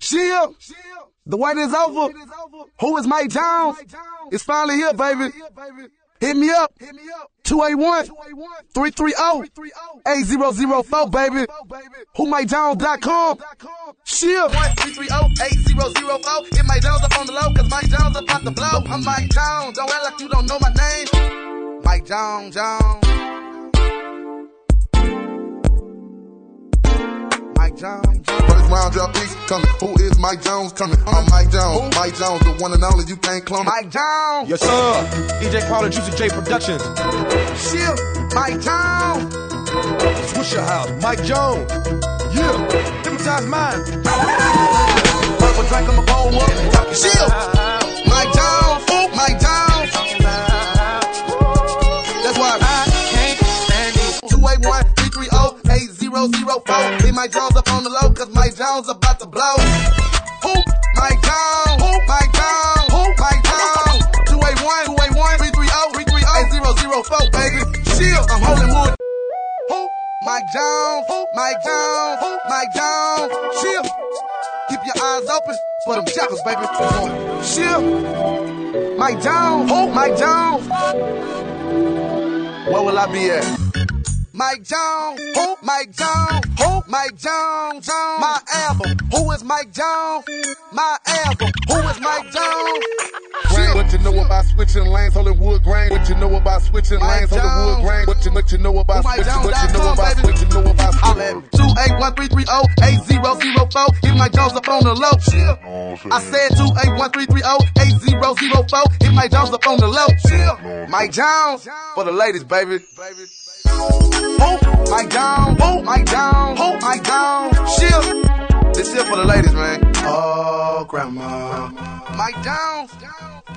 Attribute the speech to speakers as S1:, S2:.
S1: Chill. The wait is over. Who is Mike Jones? It's finally here, baby. Hit me up. 281-330-8004, baby. WhoMikeJones.com. Chill. 1-330-8004. Hit Mike Jones up on the low, cause Mike Jones about to blow. I'm Mike Jones. Don't act like you don't know my name. Mike Jones. Mike Jones.
S2: First round drop piece coming. Who is Mike Jones coming? I'm Mike Jones. Mike Jones, the one and only, you can't clone it.
S1: Mike Jones.
S3: Yes, sir. DJ Paul and Juicy J Productions.
S1: Chill. Mike Jones.
S3: Swishahouse. Mike Jones. Yeah. Hypnotize mine.
S1: Purple drink on my phone up. Chill. Mike Jones. Mike Jones. That's why I can't stand it. 281-330-8004. Hit Mike Jones up on the low, cause Mike Jones about to blow. Who? Mike Jones. Mike Jones. Mike Jones. 281-330-8004, baby. Chill. I'm Hollywood. Who? Mike Jones. Mike Jones. Mike Jones. Chill. Keep your eyes open for them jackals, baby. Chill. Mike Jones. Mike Jones. Where will I be at? Mike Jones, Mike Jones, Mike Jones, my album. Who is Mike Jones? My album. Who is Mike Jones?
S2: Grain, what you know about switching lanes, Hollywood grain? What you know about switching lanes, Hollywood grain? What you know about switching? What you know about switching? Know about switching?
S1: 281-330-8004. Hit Mike Jones up on the low. Chill. I said 281-330-8004. Hit Mike Jones up on the low. Chill. Mike Jones for the ladies, baby. Mike Jones, Mike Jones, Mike Jones. Chill. This here for the ladies, man. Oh, grandma. Mike Jones.